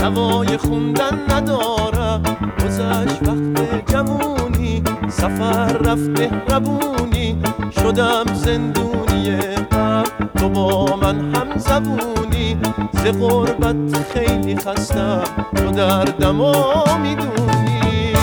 نوای خوندن ندارم. گذشت وقت جوونی، سفر رفت مهربونی، شدم زندونی غم، تو با من هم زبونی. ز غربت خیلی خستم، تو دردمو میدونی.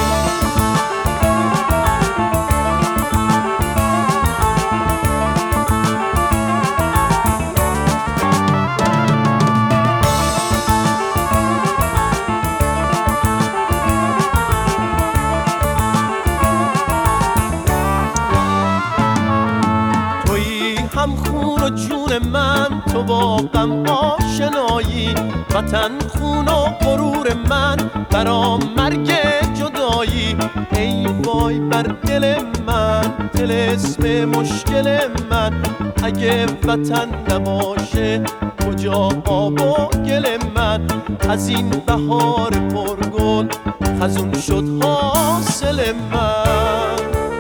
هم خون و جون من، تو با غم آشنایی، وطن خون و غرور من، برام مرگ جدایی. ای وای بر دل من، طلسم مشکل من، اگه وطن نباشه کجا آب و گل من؟ از این بهار پرگل خزون شد حاصل من.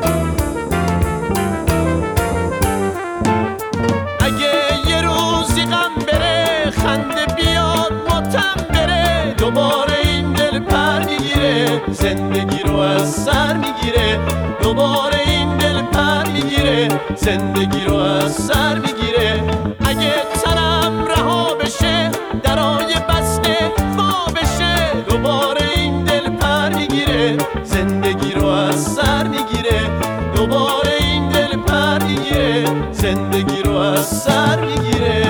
خنده بیاد ماتم بره، دوباره این دل پر میگیره، زندگی رو از سر میگیره. دوباره این دل پر میگیره، زندگی رو از سر میگیره. اگه سرم رها بشه، درای بسته وا بشه، دوباره این دل پر میگیره، زندگی رو از سر میگیره. دوباره این دل پر میگیره، زندگی رو از سر میگیره.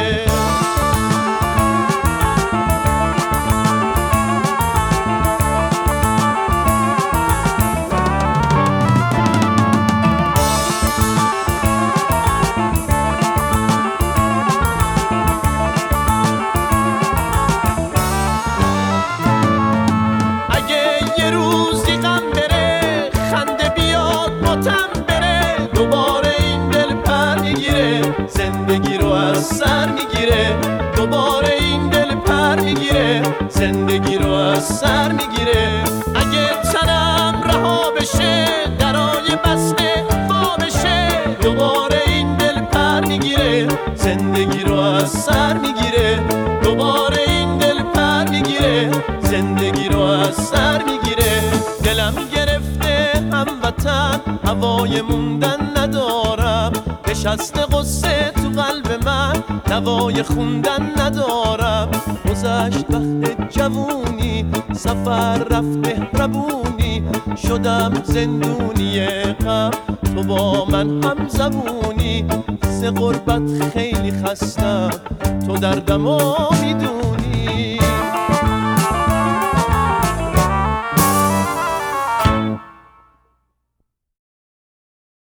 دوباره این دل پر میگیره، زندگی رو از سر میگیره. دوباره این دل پر میگیره، زندگی رو از سر میگیره. اگه تنم رها بشه، درای بسته وا بشه، دوباره این دل پر میگیره، زندگی رو از سر میگیره. دوباره این دل پر میگیره، زندگی رو از سر میگیره. دلم گرفته هموطن، هوای موندن ندارم، نشسته قصه تو قلب من، نوای خوندن ندارم. گذشت وقت جوونی، سفر رفت مهربونی، شدم زندونی غم، تو با من هم زبونی. ز غربت خیلی خستم، تو دردمو میدونی.